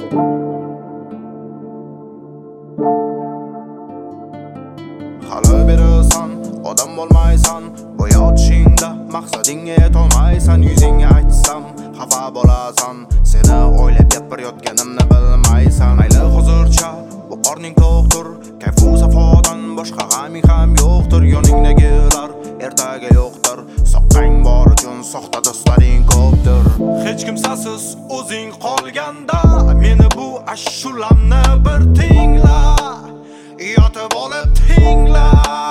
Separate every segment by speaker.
Speaker 1: Hali berasan, odam bo'lmaysan. Bo'yotishingda maqsadingga yetolmaysan. Yuzingga aytsam xafa bo'lasan. Seni o'ylab gapirayotganimni bilmaysan. Mayli hozircha bu qorning to'qdir. Kayfu safodan boshqa g'aming ham yo'qdir. Yoningdagilar ertaga yo'qdir. Soqqang bor uchun soxta do'stlaring ko'pdir. Hech kimsasiz o'zing qolganda meni bu ashulamni bir tingla. Yotib olib tingla.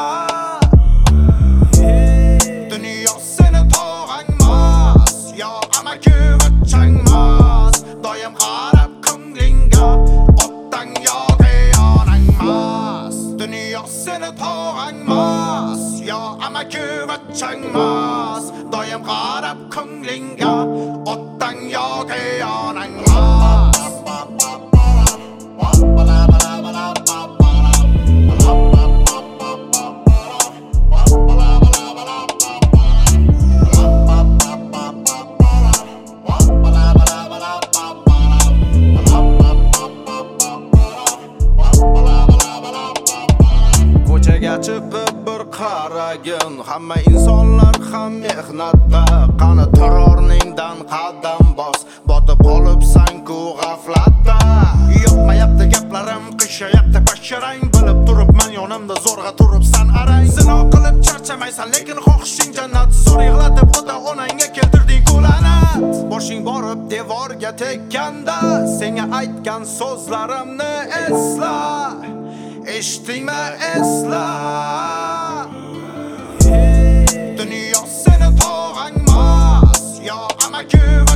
Speaker 1: Dunyo seni tog'angmas, yo amaki vachangmas. Doim qarab ko'nglingga otdan yoki yonangmas. Dunyo seni tog'angmas, yo amaki vachangmas. Doim qarab ko'nglingga otdan yoki yonangmas. Ko'chaga chiqib bir qaragin, hamma insonlar ham mehnatda. Qani terrorningdan qadam bos, botib qolibsan-ku g'aflatda. Yoqmayapti gaplarim, qishayapti basharang. Bilib turibman yonimda zo'rg'a turibsan arang. Zino qilib charchamaysan, lekin xohishing jannat. Zo'r yig'latib ota-onangga keltirding kullanat. Boshing borib devorga tekkanda, senga aytgan so'zlarimni esla. Eshitdingmi, esla. Dunyo seni tog'angmas, yo amaki